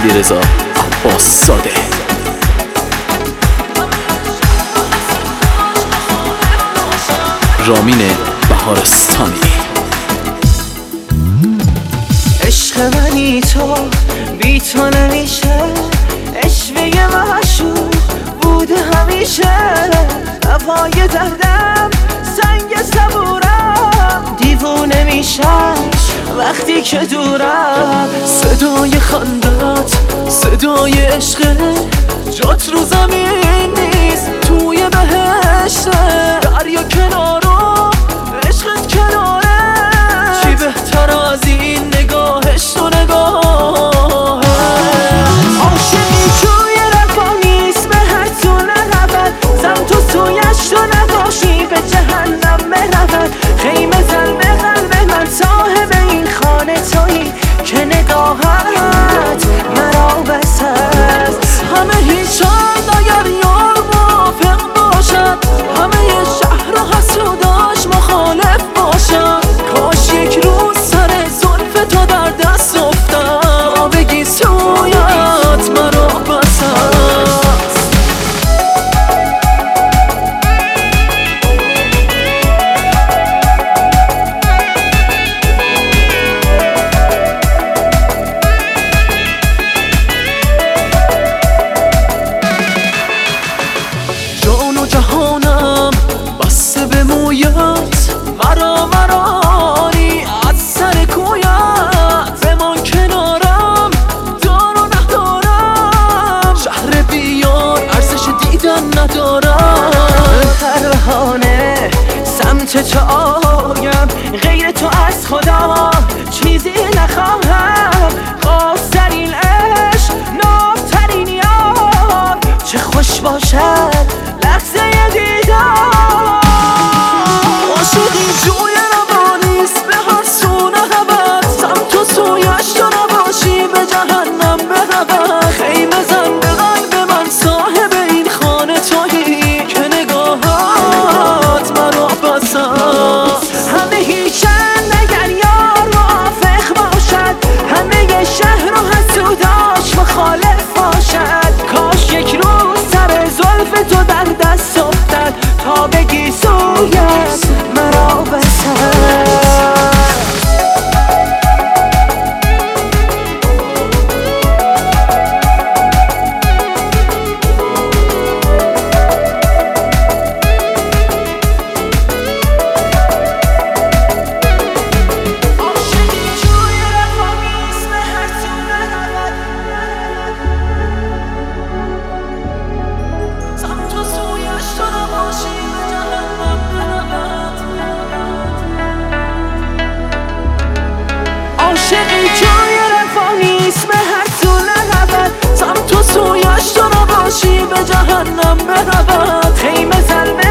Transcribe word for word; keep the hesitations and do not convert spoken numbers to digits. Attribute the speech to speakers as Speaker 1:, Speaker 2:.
Speaker 1: علیرضا عباس‌زاده. رامین بهارستانی.
Speaker 2: عشق منی تو، بی تو نمیشه، عشقه معشوق بوده همیشه. هوای دردم سنگ صبورم، دیوونه میشم وقتی که دورم. صدای خندت صدای عشقه، جات رو زمین نیست توی بهشته. دریا کنارو عشقت کناره، چی بهتر از این نگاهش تو نگاه. عاشقی جوی رفا نیست، به هر تو نرود، زم تو سویش تو نباشی به جهنم برود. خیمه زن به قلب من، صاحب این خانه تویی که نگاهت مرا بس است. همه هیچند اگر یار موافق باشد، همه شهر و حسوداش مخالف باشد. کاش یک روز سر زلف تو در دست افتم، تا بگی سویت مرا بس است. جان و جهانم بسته به مویت، مرا مرانی از سر کویت. بمان کنارم دار و ندارم، شهر بیار ارزش دیدن ندارم. هر بهانه سمت تو آیم، غیر تو از خدا چیزی نخواهم. خواسترین عشق نابترین یار، چه خوش باشد لحظه دیدار. عاشقی جوی روانیست، به هر سو نرود، سمت و سویش تو نباشی به جهنم برود. خیمه زن به قلب من، صاحب این خانه تویی که نگاهت مرا بس است. همه هیچند اگر یار موافق باشد، همه شهر و حسوداش مخالف باشد. کاش یک روز سر زلف تو در دست افتد، تا بگی سویت مرا بس است. عاشقی جوی رفا نیست، به هر تو نرود، سمت و سویش تو نباشی به جهنم برود. خیمه زن